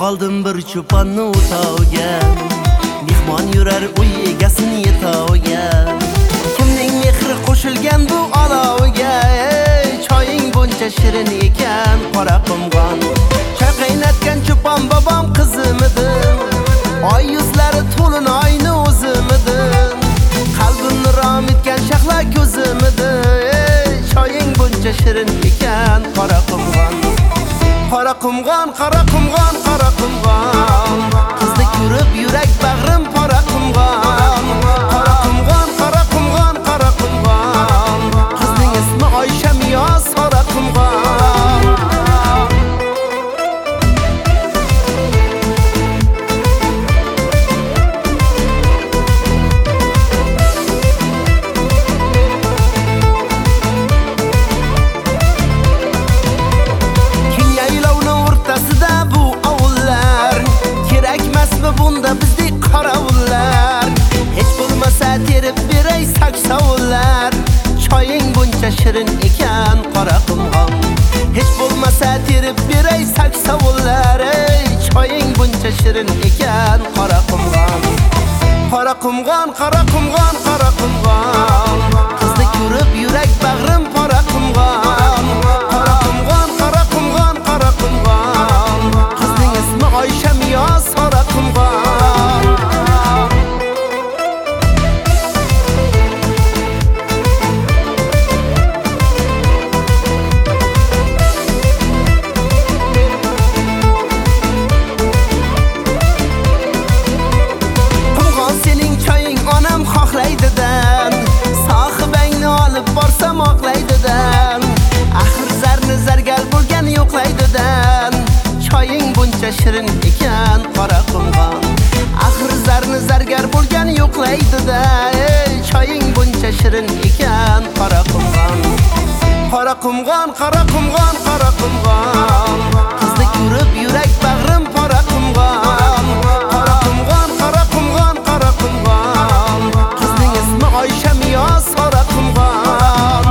qoldim bir cho'ponni o'tovga. Mehmon yurar uy egasini yetovga. Kimning mehri qo'shilgan bu olovga? Choying buncha shirin ekan qora qumg'on. Choy qaynatgan cho'pon bobom qizimidim. Oy yuzlari to'lin oyni o'zimidim. Qalbimni rom etgan shahla ko'zimidim. Choying buncha shirin ekan qora qumg'on. Qora qumg'on, qora qumg'on, qora qumg'on. Qizni ko'rib yurak bag'rim qora qumg'on. Qora qumg'on, qora qumg'on, qora qumg'on. Qizning ismi Oysha Miyos qora qumg'on. Bunda bizdek qorovullar hech bo'lmasa terib beray saksovullar. Choying buncha shirin ekan qora qumg'on. Hech bo'lmasa terib beray saksovullar. Choying buncha shirin ekan qora qumg'on. Qora qumg'on, qora qumg'on, qora qumg'on. Qizni ko'rib yurak bag'rim qora qumg'on. Qora qumg'on, qora qumg'on, qora qumg'on. Qizning ismi Oysha Miyos qora qumg'on. Qumg'on sening choying onam xohlaydidan. Sohibangni olib borsam oqlaydidan. Axir zarni zargal bo'lgan yo'qlaydidan. Choying buncha shirin ekan qora qumg'on. Axir zarni zargar bo'lgan yo'qlaydi-da. Choying buncha shirin ekan qora qumg'on. Qora qumg'on, qora qumg'on, qora qumg'on. Qizni ko'rib yurak bag'rim qora qumg'on. Qora qumg'on, qora qumg'on, qora qumg'on. Qizning ismi Oysha Miyos qora qumg'on.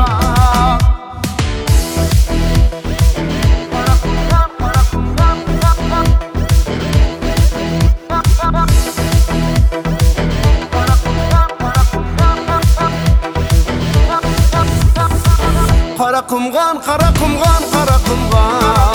Qora qumg'on, qora qumg'on, qora qumg'on.